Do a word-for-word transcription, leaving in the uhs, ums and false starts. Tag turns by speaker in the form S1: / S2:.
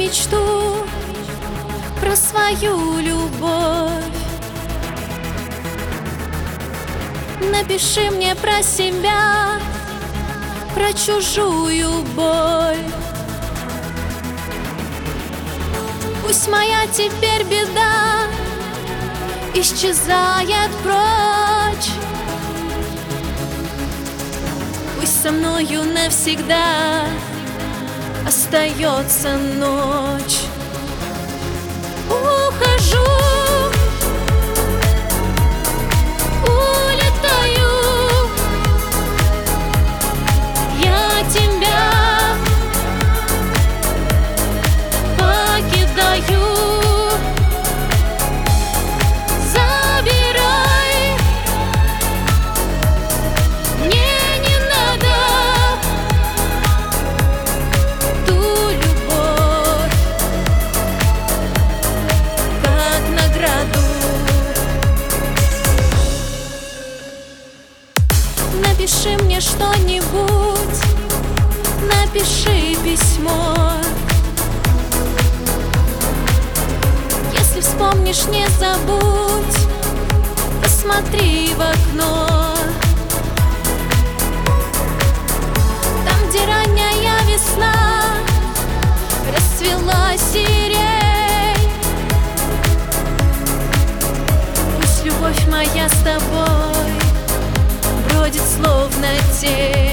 S1: мечту про свою любовь. Напиши мне про себя, про чужую боль. Пусть моя теперь беда исчезает прочь. Пусть со мною навсегда остается ночь. Ухожу, улетаю, я тебя покидаю. Забирай, мне не надо ту любовь, как награду. Напиши мне что-нибудь, напиши письмо. Если вспомнишь, не забудь, посмотри в окно. Там, где ранняя весна расцвела сирень, пусть любовь моя с тобой бродит словно тень.